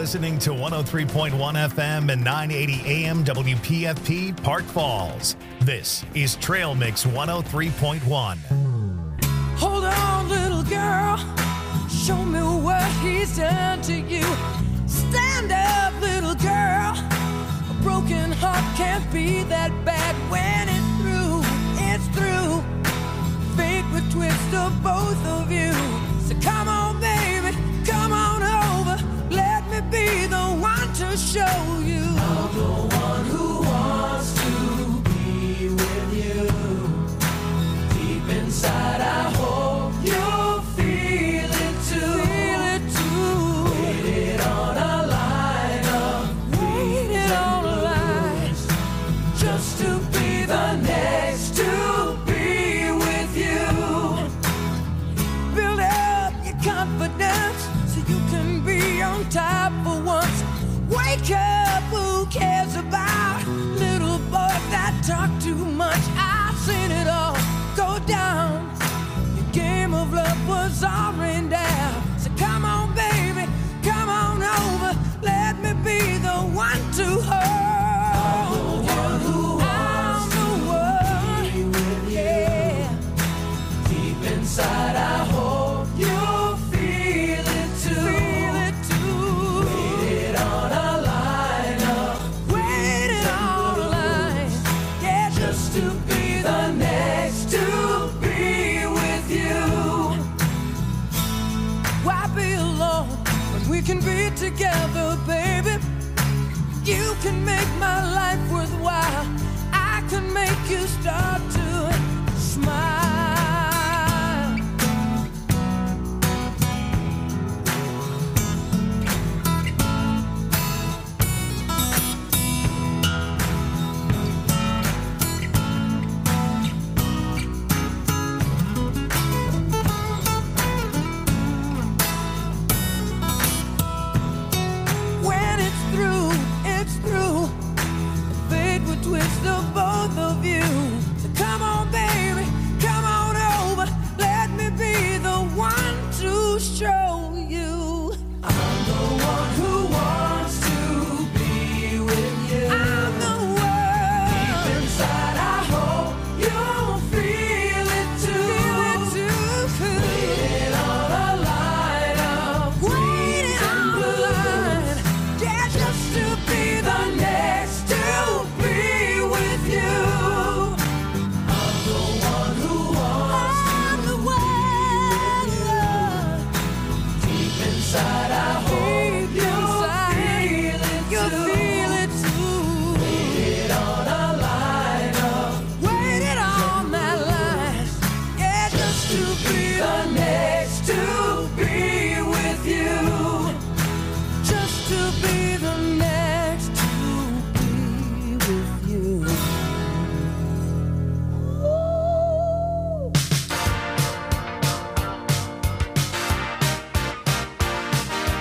listening to 103.1 FM and 980 AM WPFP Park Falls. This is Trail Mix 103.1. Hold on, little girl. Show me what he's done to you. Stand up, little girl. A broken heart can't be that bad when it's through. It's through. Fate would twist of both of you. So come on, baby, come on over. Let me be the one to show you. I'm the one who wants to be with you. Deep inside, I hope you'll feel it too. Feel it too. Waited on a line of waited on a line just to be the next to be with you. Build up your confidence so you can be on top for once. Wake up, who cares about little boys that talk too much? I've seen it all go down. Your game of love was all rained down. So come on, baby, come on over. Let me be the one to hold you. I'm the one who wants to be with you. Yeah. Deep inside, I hope you'll feel it too. Feel it too. Waited on a line up. Waited on a line. Yeah, just to be the next to be with you. Why be alone when we can be together, baby? You can make my life worthwhile. I can make you start to smile. When it's through, it's through. Fate would twist of both of you. So come on, baby, come on over. Let me be the one to show you. I'm the one who wants to be with you. I'm the one. Deep inside, I hope you'll feel it too. Feel it too. Waiting on a line of waiting on a line. Yeah, just to be the next to be with you. I'm the one who wants to be with you. Deep inside, I hope you'll feel it too. Waited on a line of waited on that line. Yeah, just to be the next to be with you. Just to be the next to be with you. Ooh.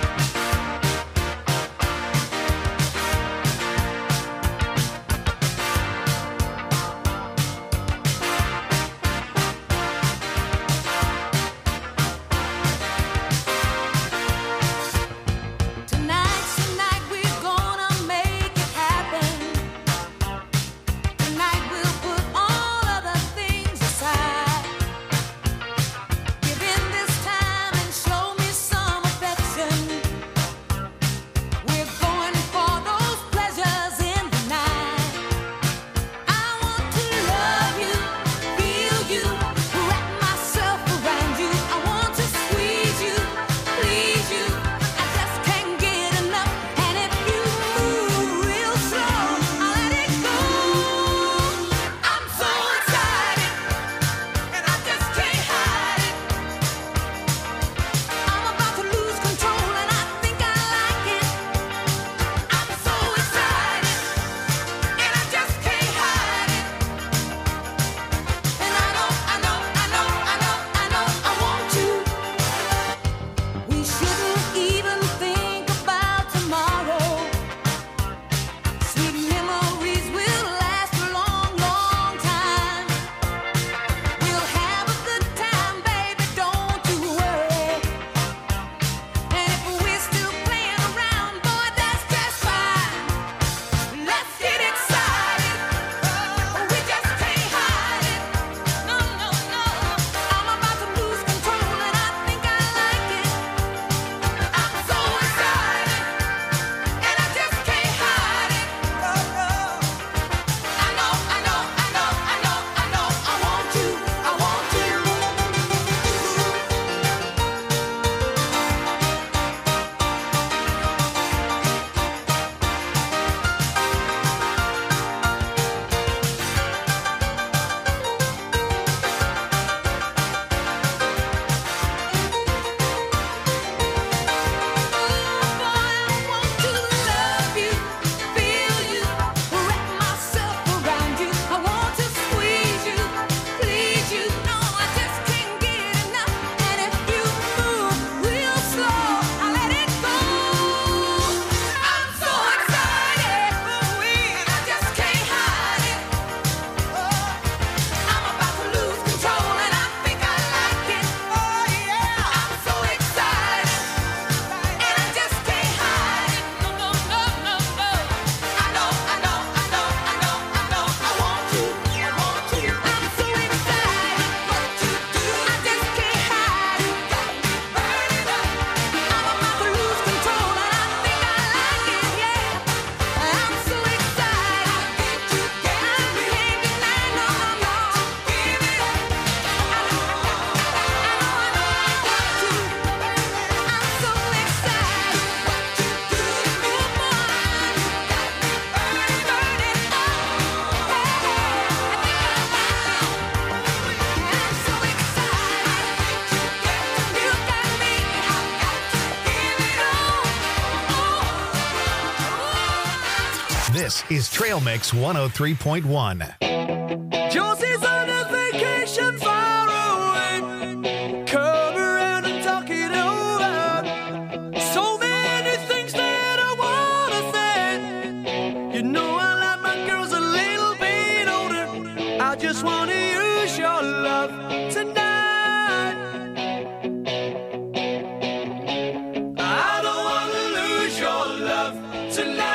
This is Trail Mix 103.1. Josie's on a vacation far away. Come around and talk it over. So many things that I wanna say. You know I like my girls a little bit older. I just wanna use your love tonight. I don't wanna lose your love tonight.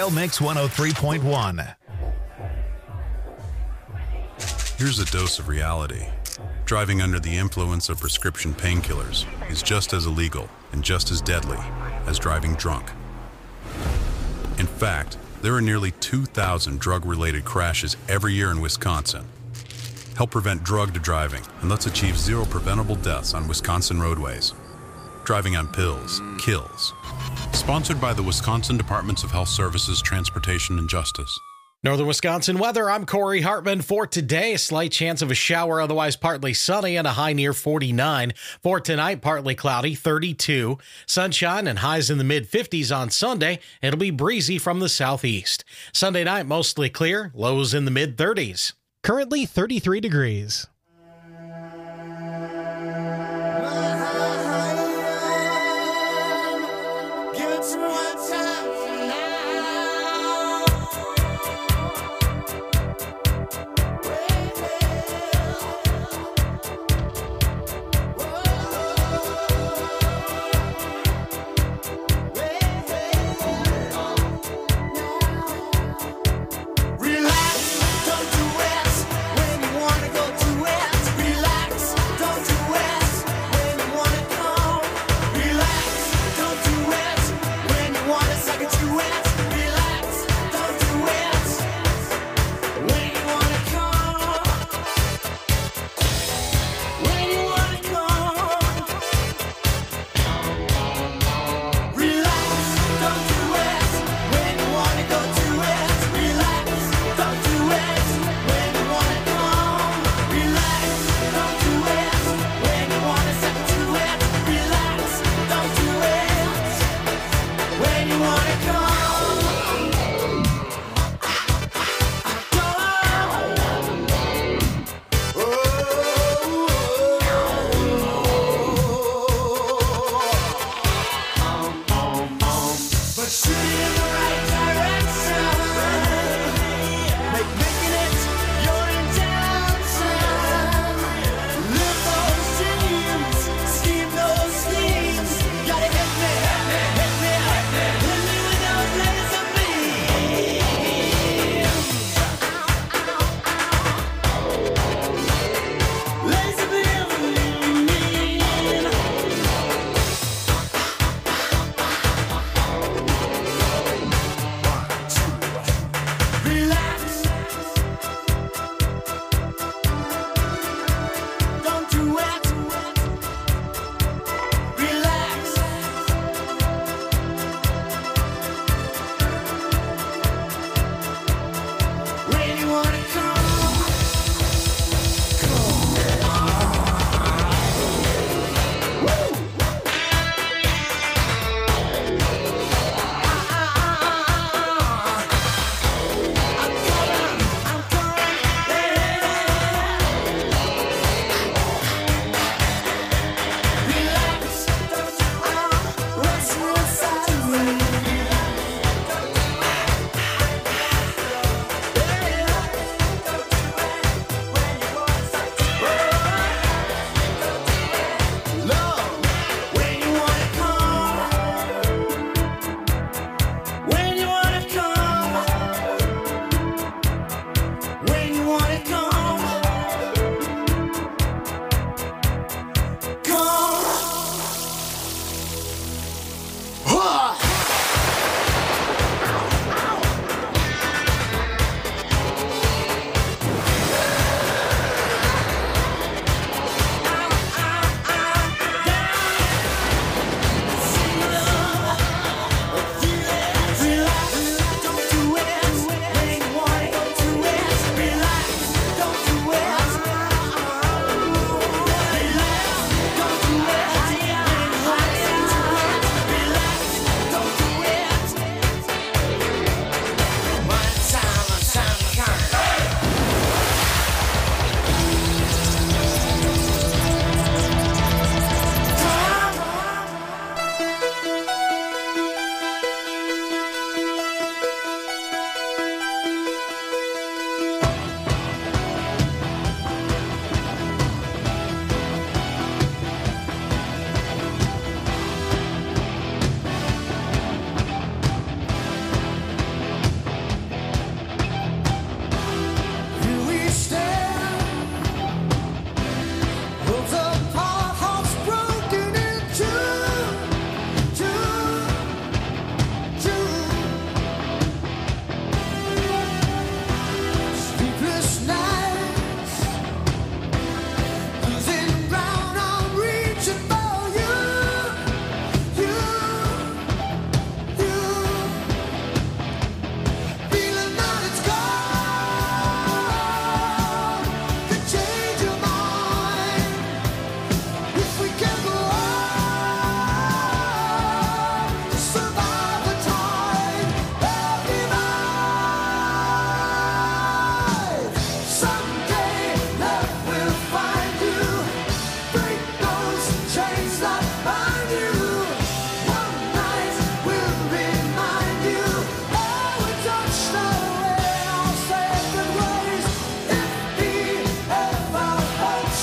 Trail Mix 103.1. Here's a dose of reality. Driving under the influence of prescription painkillers is just as illegal and just as deadly as driving drunk. In fact, there are nearly 2,000 drug-related crashes every year in Wisconsin. Help prevent drug driving and let's achieve zero preventable deaths on Wisconsin roadways. Driving on pills kills. Sponsored by the Wisconsin Departments of Health Services, Transportation, and Justice. Northern Wisconsin weather, I'm Corey Hartman. For today, a slight chance of a shower, otherwise partly sunny and a high near 49. For tonight, partly cloudy, 32. Sunshine and highs in the mid-50s on Sunday. It'll be breezy from the southeast. Sunday night, mostly clear, lows in the mid-30s. Currently 33 degrees. Relax, don't do it when you wanna go to it.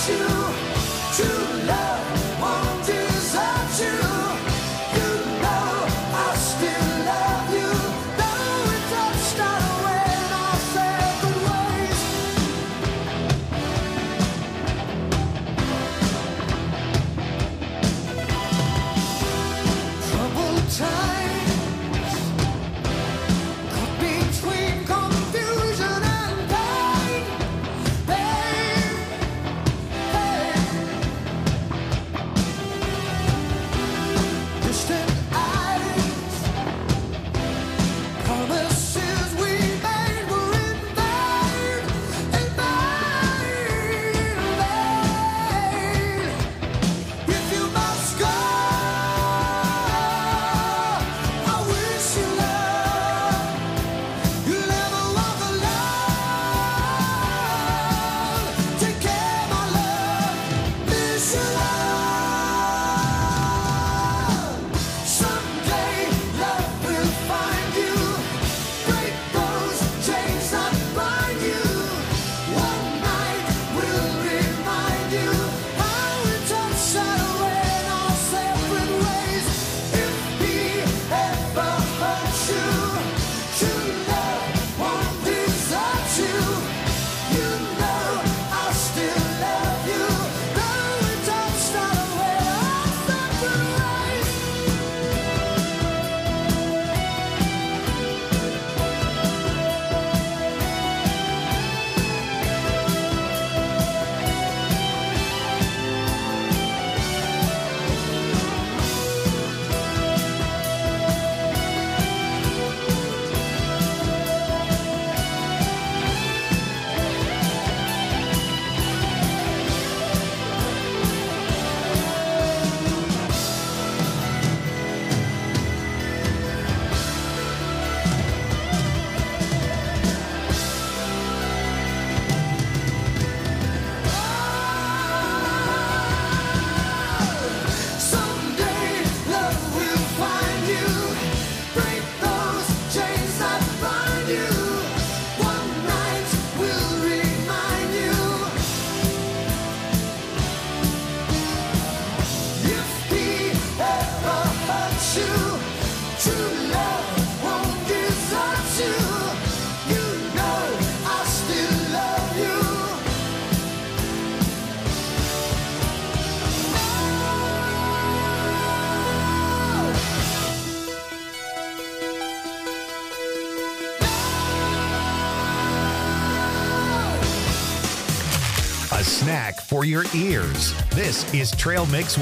A snack for your ears. This is Trail Mix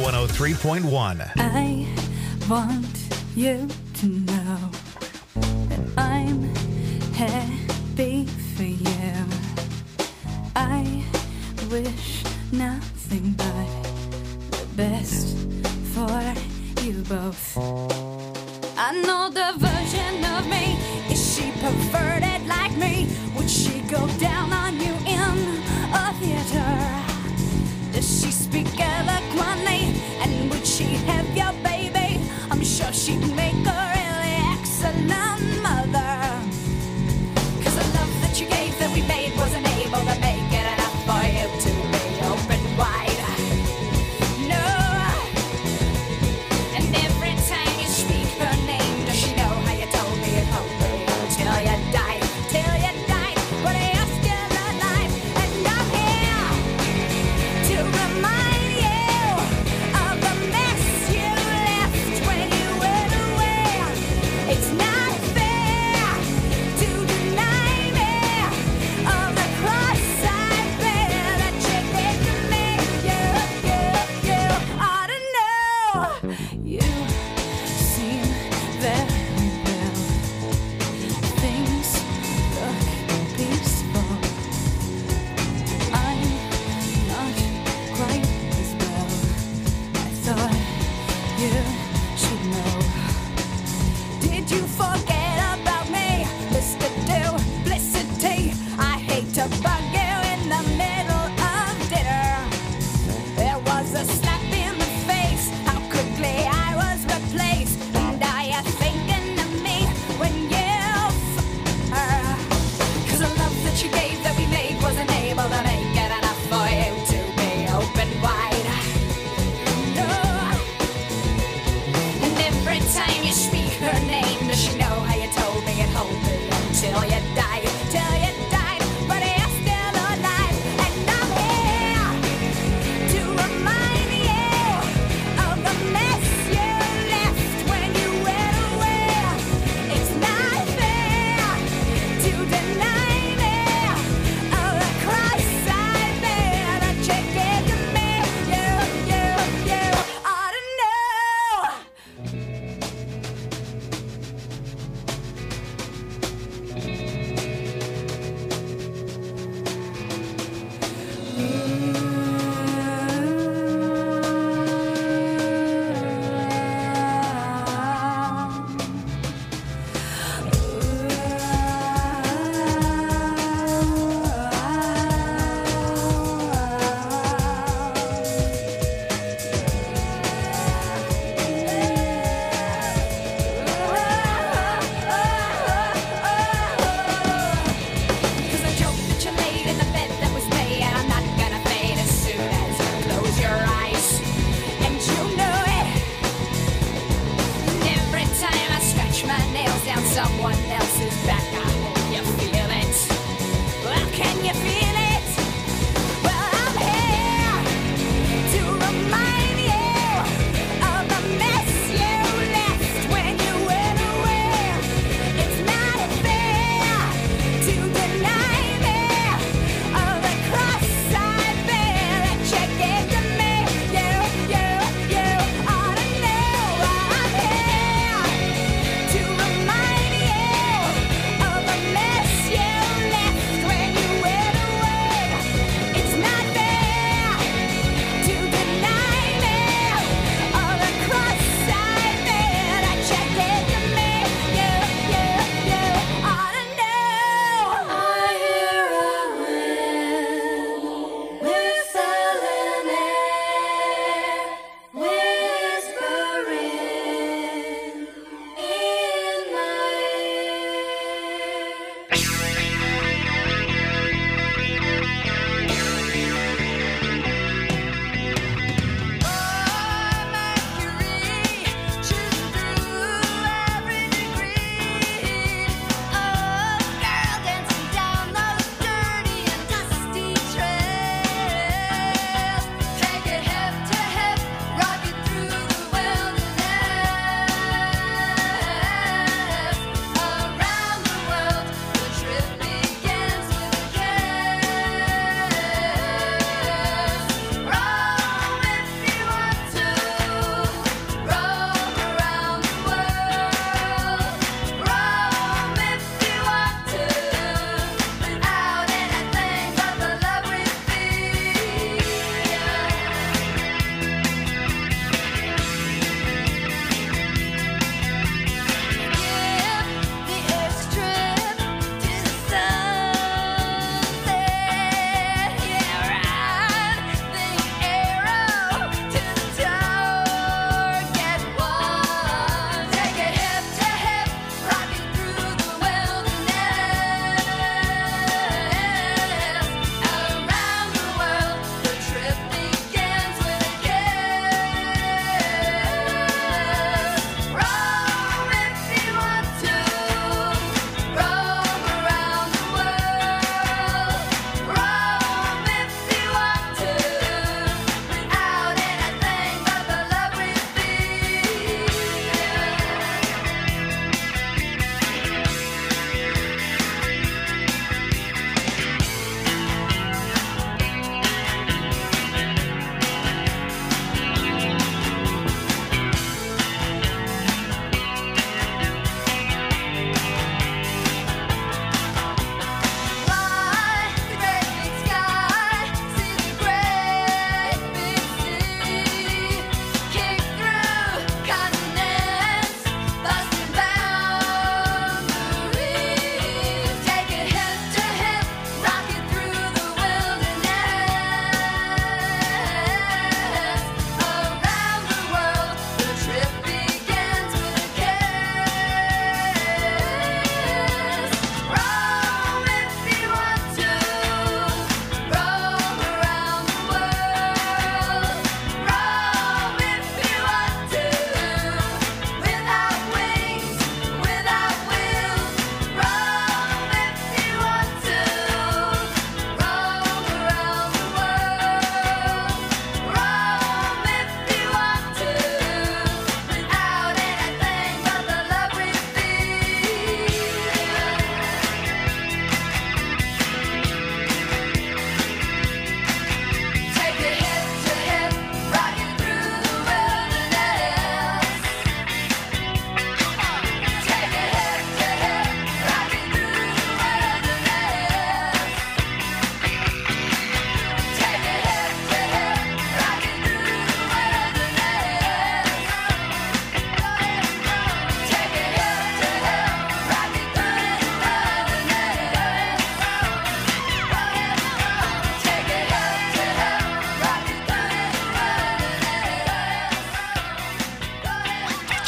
103.1. I want you to know that I'm happy for you. I wish nothing but the best for you both. I know the version of me. Is she perverted like me? Would she go down on you in a theater? Does she speak eloquently? And would she have your baby? I'm sure she'd make a really excellent mother. 'Cause the love that you gave that we made wasn't able to make it enough for you to be open wide. No. And every time you speak her name, does she know how you told me you'd hold me till you died? Till you died, but you're still alive. And I'm here to remind you of the mess you left when you went away. It's not fair to deny me of the cross I bear that you did to me. You ought to know. You seem very well. Things look peaceful. I'm not quite as well. I thought you should know. Did you forget about me, Mr. Duplicity? I hate to bug you in the middle of dinner. There was a slap in the face, how quickly I was replaced. And are you thinking of me when you her? 'Cause the love that you gave that we made wasn't able to make it enough for you to be open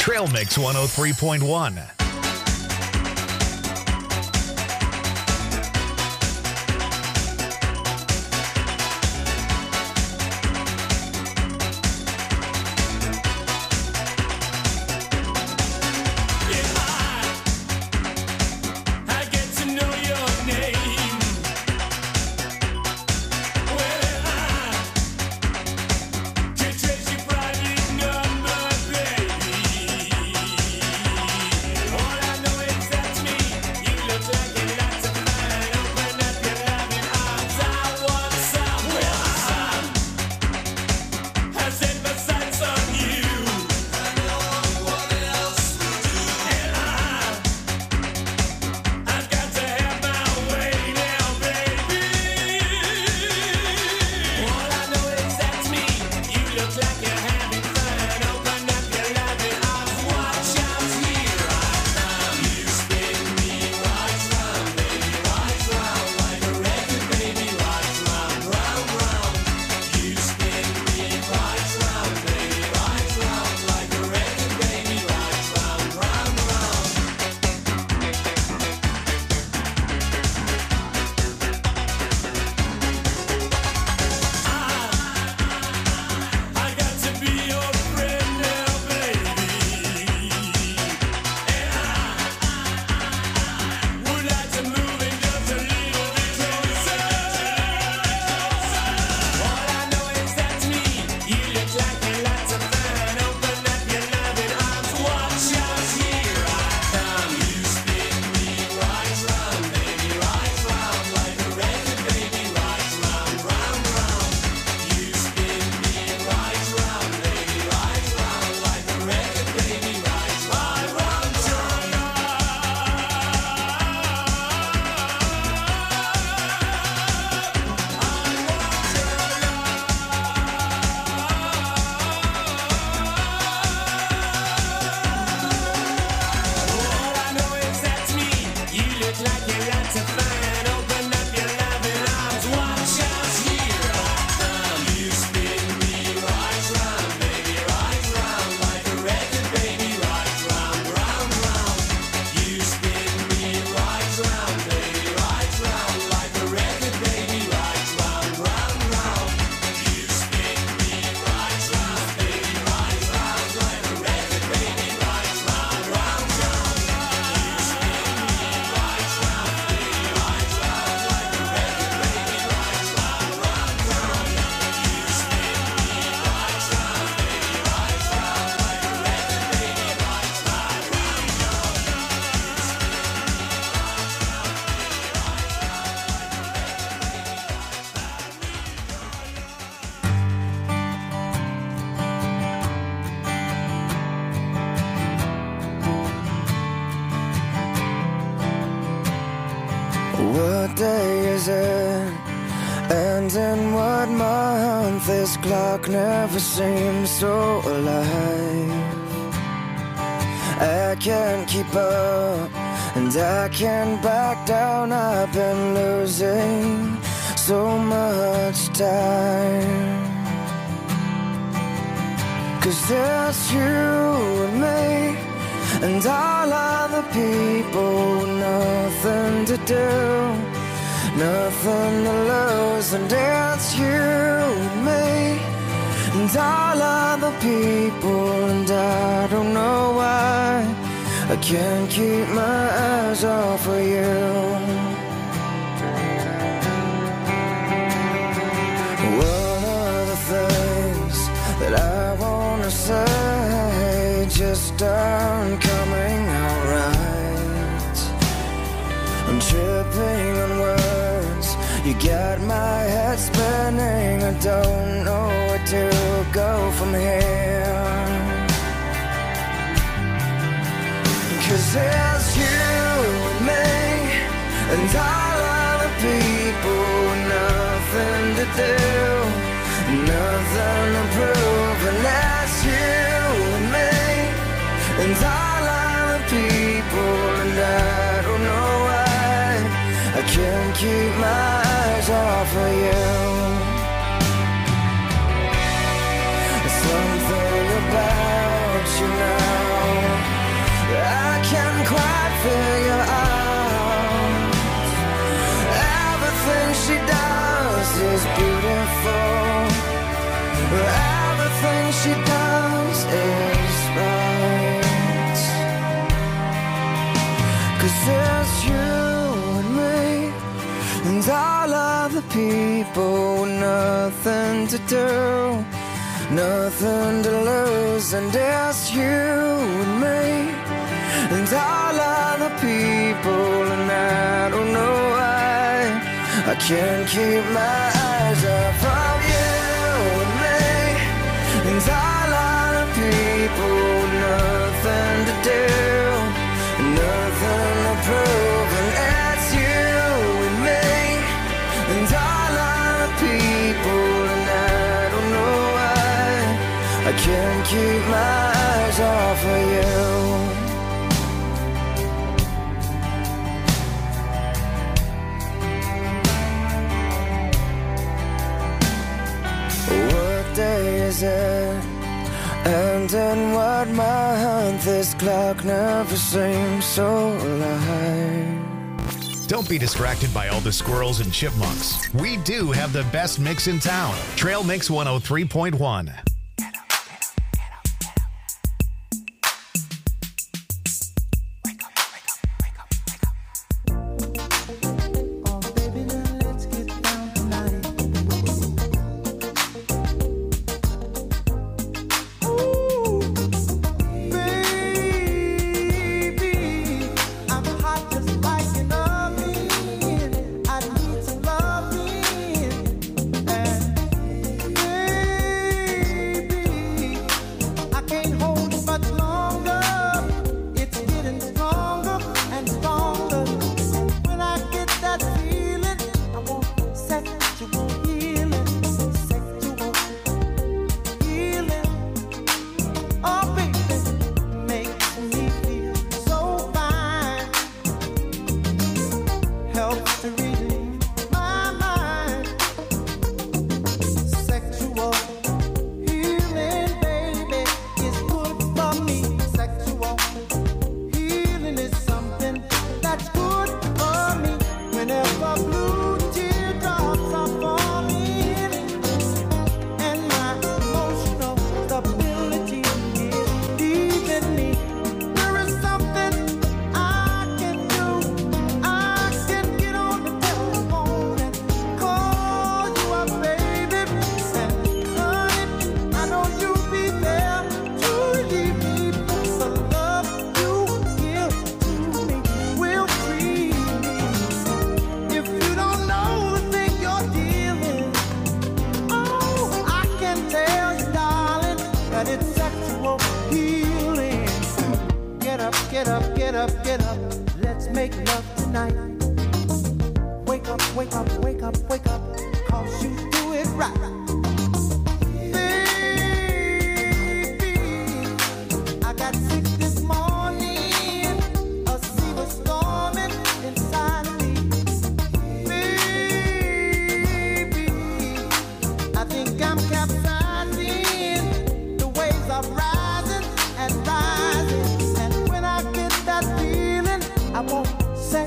Trail Mix 103.1. What day is it? And in what month? This clock never seems so alive. I can't keep up, and I can't back down. I've been losing so much time. 'Cause there's you and me, and all other people with nothing to do, nothing to lose. And it's you and me, and all other people. And I don't know why I can't keep my eyes off of you. One of the things that I wanna say just aren't coming out right. I'm tripping on words, you got my head spinning. I don't know where to go from here. 'Cause it's you and me, and all other people with nothing to do, nothing to prove. And that's you and me, and all other people. And I don't know why I can't keep my eyes off of you. There's something about you now. she does is right. 'Cause there's you and me and all other people with nothing to do, nothing to lose. And there's you and me and all other people, and I don't know why I can't keep my eyes off of you and me and all other people with nothing to do, nothing to prove. And it's you and me and all other people, and I don't know why I can't keep my eyes off of you. What day is it? And in what month? This clock never seems so alive. Don't be distracted by all the squirrels and chipmunks. We do have the best mix in town. Trail Mix 103.1.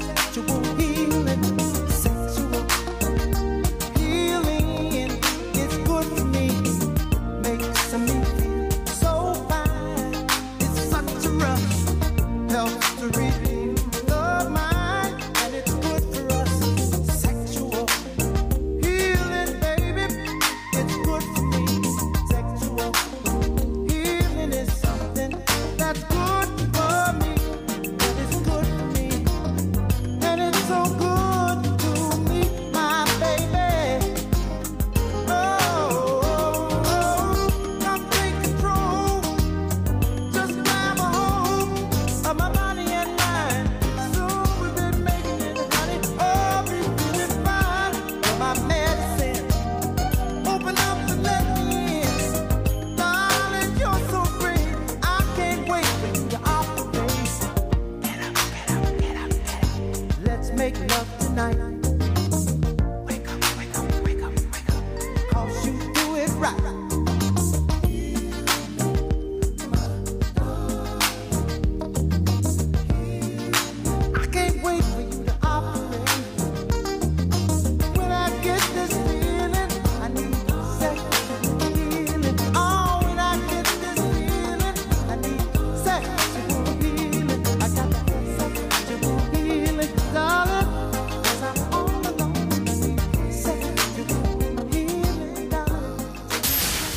Sexual healing is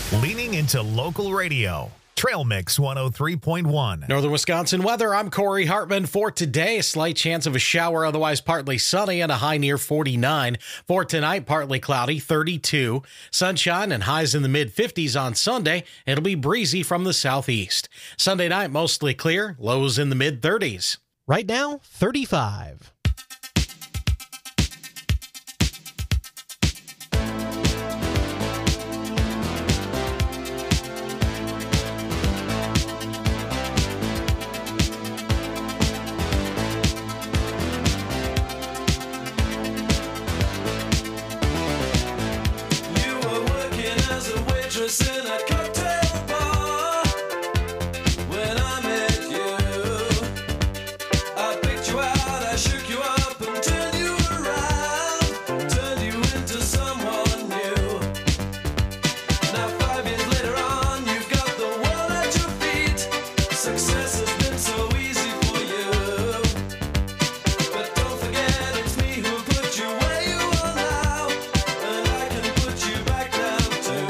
Leaning into local radio. Trail Mix 103.1. Northern Wisconsin weather. I'm Corey Hartman. For today, a slight chance of a shower, otherwise partly sunny and a high near 49. For tonight, partly cloudy, 32. Sunshine and highs in the mid-50s on Sunday. It'll be breezy from the southeast. Sunday night, mostly clear, lows in the mid-30s. Right now, 35. In a cocktail bar when I met you, I picked you out, I shook you up and turned you around, turned you into someone new. Now 5 years later on, you've got the world at your feet. Success has been so easy for you, but don't forget it's me who put you where you are now, and I can put you back down too.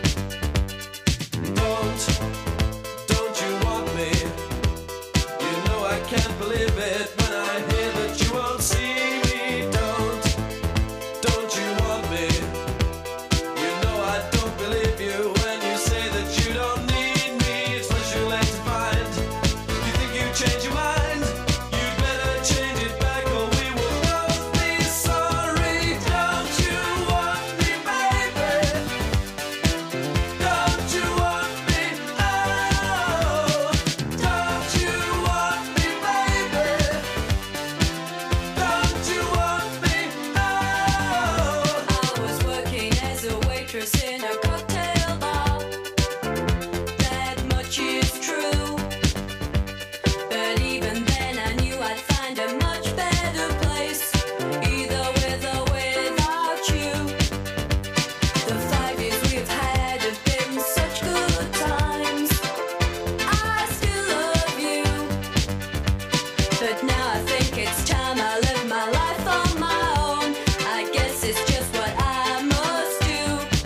Don't you want me? You know I can't believe it when I hear that you won't see me. Don't you want me? You know I don't believe you when you say that you don't need me. It's what you're late to find. You think you change your mind? You'd better change it back or we will both be sorry. Don't you want me, baby? Don't you want me? Oh, don't you want me, baby? Don't you want me? Oh. I was working as a waitress in a cocktail bar. That much is true. But even then I knew I'd find a much better place, either with or without you. The 5 years we've had have been such good times. I still love you, but now I think it's time I live my life on my own. I guess it's just what I must do.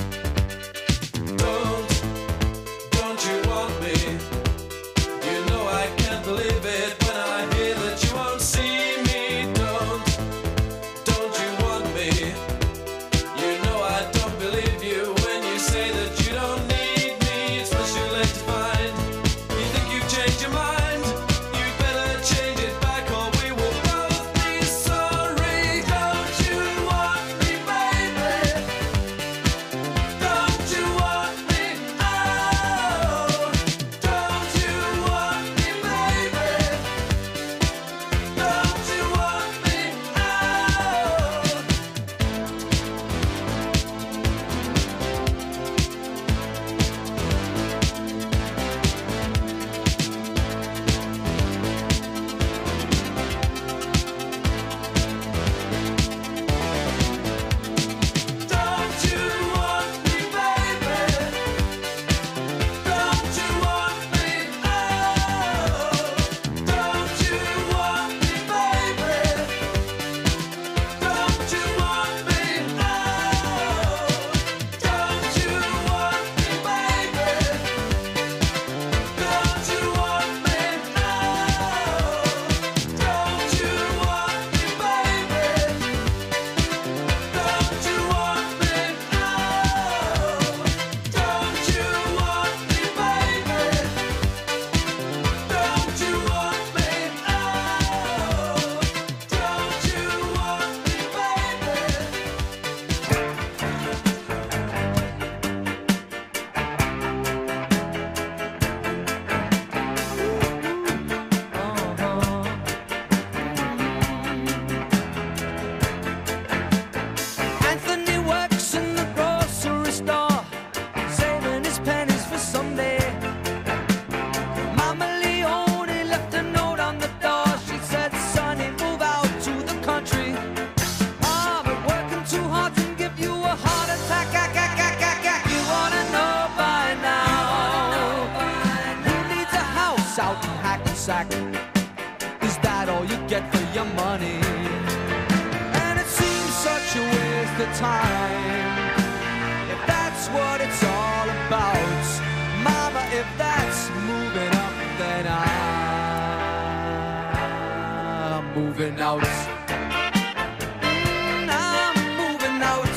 Don't you want me? You know I can't believe it when I hear that you won't see me. Don't you want me? You know I don't believe you when you say that you don't need me. It's what you're late to find. You think you've changed your mind? You'd better change it back or we will both be sorry. Don't you want me, baby? Don't you want me? Oh, don't you want me, baby? Don't you want me? Oh. Don't you want me, baby? Don't you want me? Oh, don't you want me, baby? Don't you want me? Oh, don't you want me, baby? Don't you want me? Oh, don't you want me, baby? Don't you want me? Oh, don't you want me, baby? Don't you want me? Anthony works in the grocery store, saving his pennies for someday. Mama Leone left a note on the door. She said, "Sonny, move out to the country. Oh, but working too hard can give you a heart attack. You wanna know by now? Who needs a house out in Hackensack? Is that all you get for your money? And it seems such a waste of time, if that's what it's all about. moving out. I'm moving out.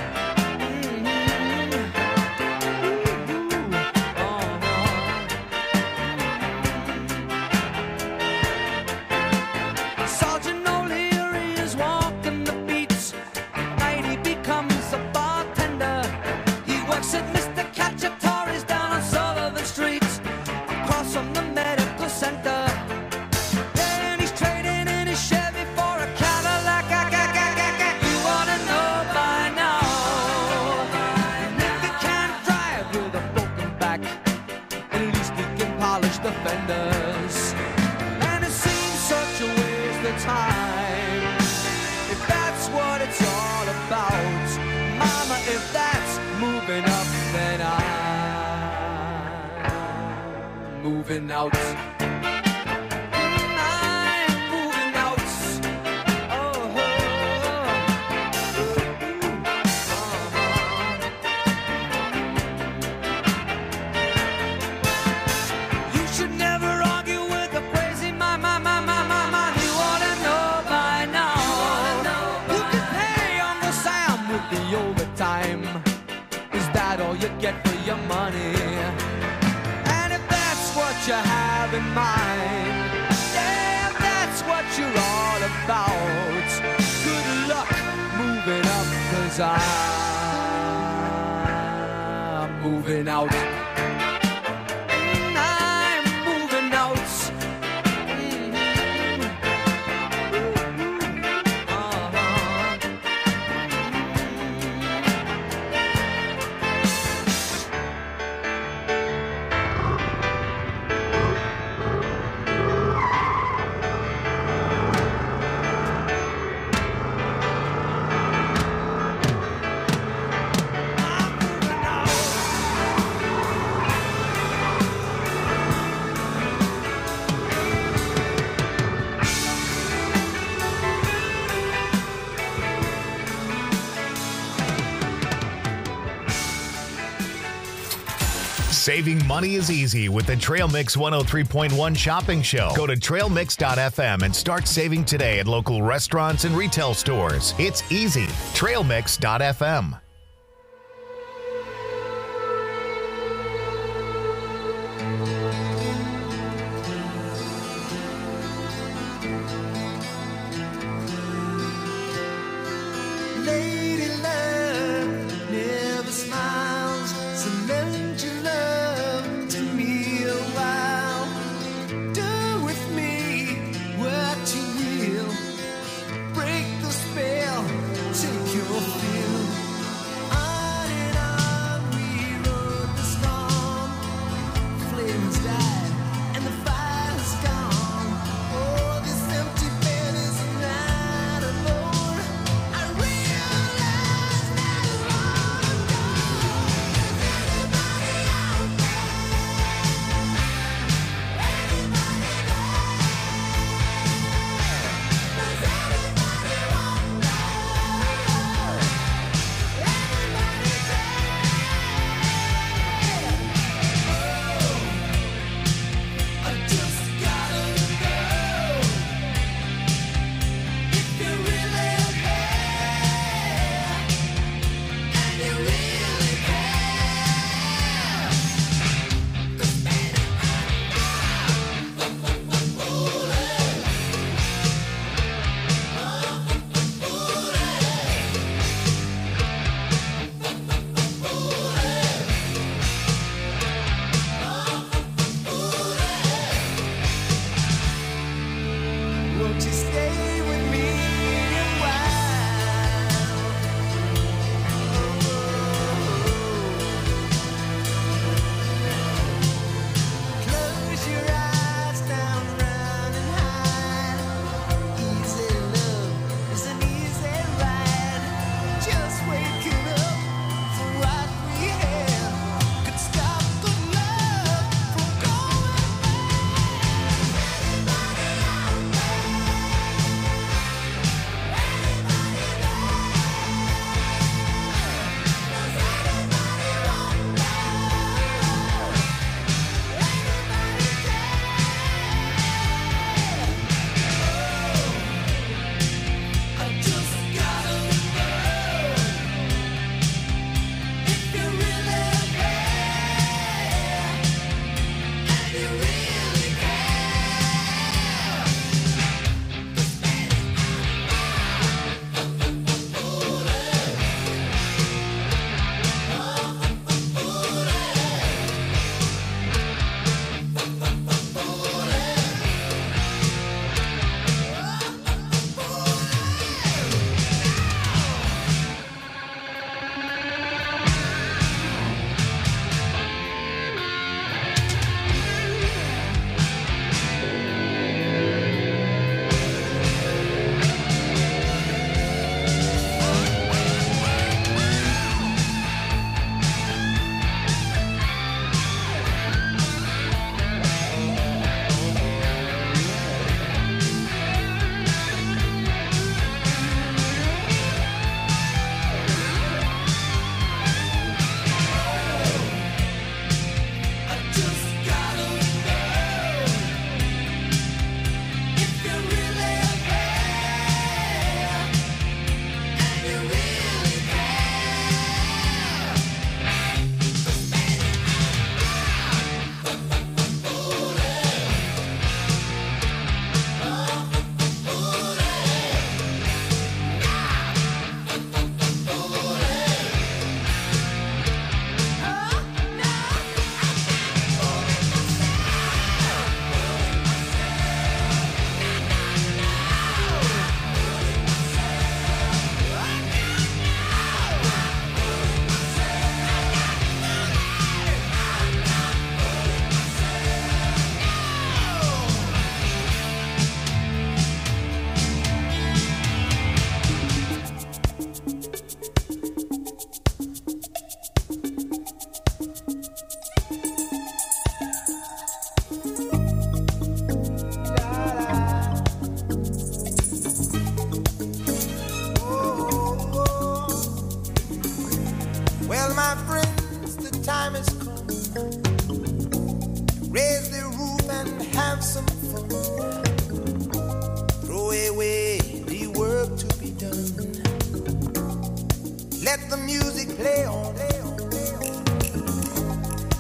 Sergeant O'Leary is walking the beats. Night he becomes a bartender. He works at Mr. Cacciatore's down on Sullivan Street, across from the medical center. And he's trading in his Chevy for a Cadillac. You wanna know by now. And if he can't drive with a broken back, at least he can polish the fenders. And it seems such a waste of time, if that's what it's all about. Mama, if that's moving up, then I'm moving out. I'm moving out. Oh, you should never argue with a crazy man. You ought to know by now. You can pay Uncle Sam with the overtime. Is that all you get for your money? And if that's what you have in mind, yeah, if that's what you're all about, good luck moving up, 'cause I'm moving out. I'm moving out. Saving money is easy with the Trail Mix 103.1 shopping show. Go to trailmix.fm and start saving today at local restaurants and retail stores. It's easy. Trailmix.fm. Lady love never smiles, so lend your love to me a while. Do with me what you will. Break the spell, take your fill.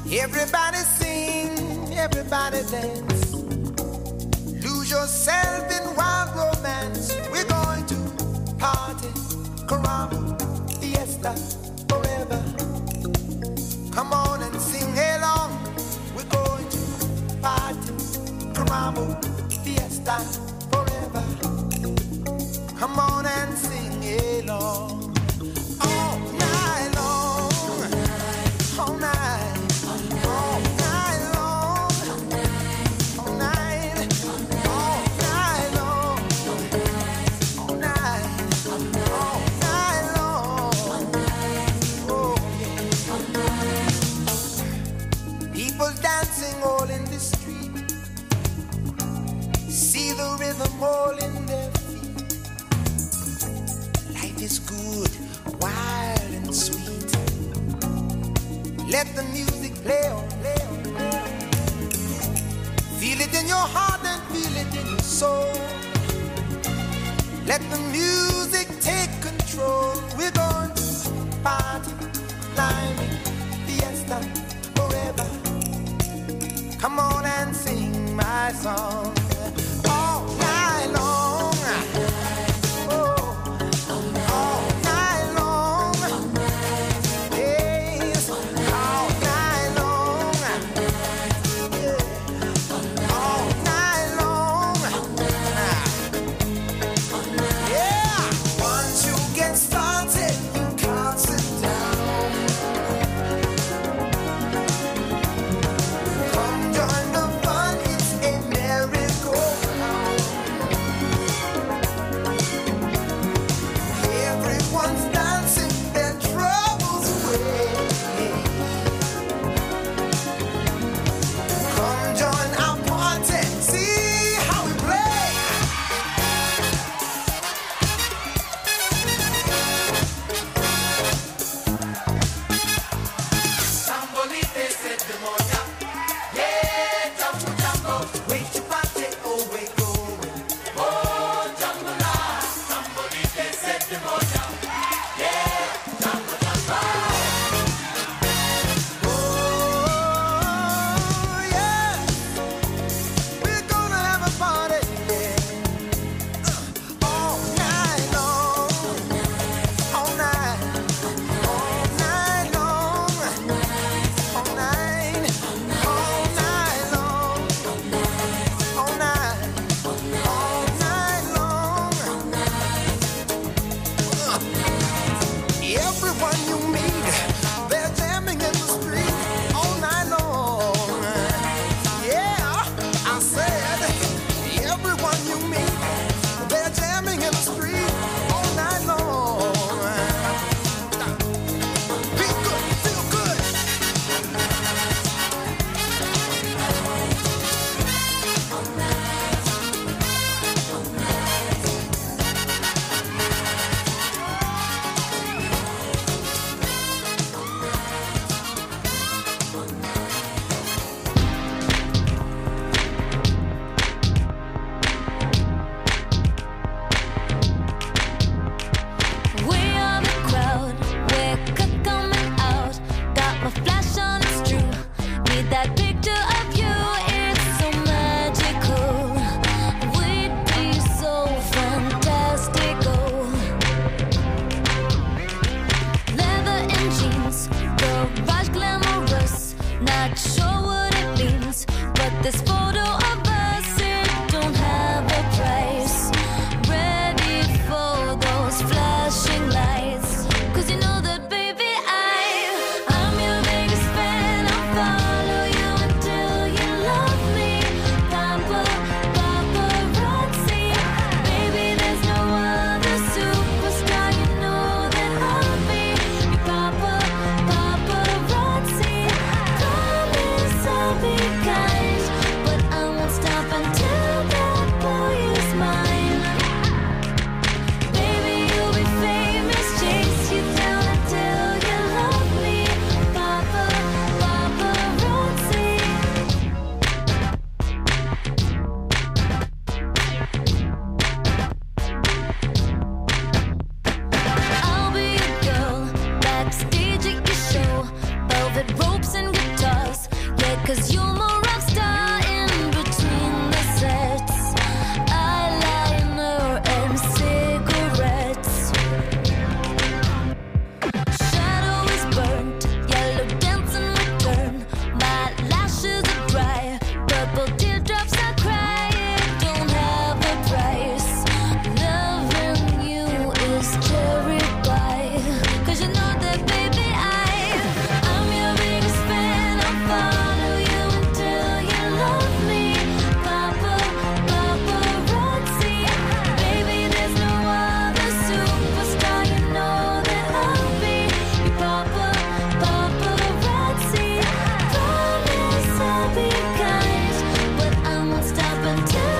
Everybody sing, everybody dance. Lose yourself in wild romance. We're going to party, caramba, fiesta, forever. Come on and sing along. We're going to party, caramba, fiesta, forever. Come on and sing along. All night long, all night. Dancing all in the street, see the rhythm all in their feet. Life is good, wild and sweet. Let the music play on, play on, play on. Feel it in your heart and feel it in your soul. Let the music take control. We're going to party, climbing, fiesta, forever. Come on and sing my song all night long. Oh, all night long. Yes, all night long. Yeah, all night long. Yeah, once you get started, you can't sit down. Not sure what it means, but this for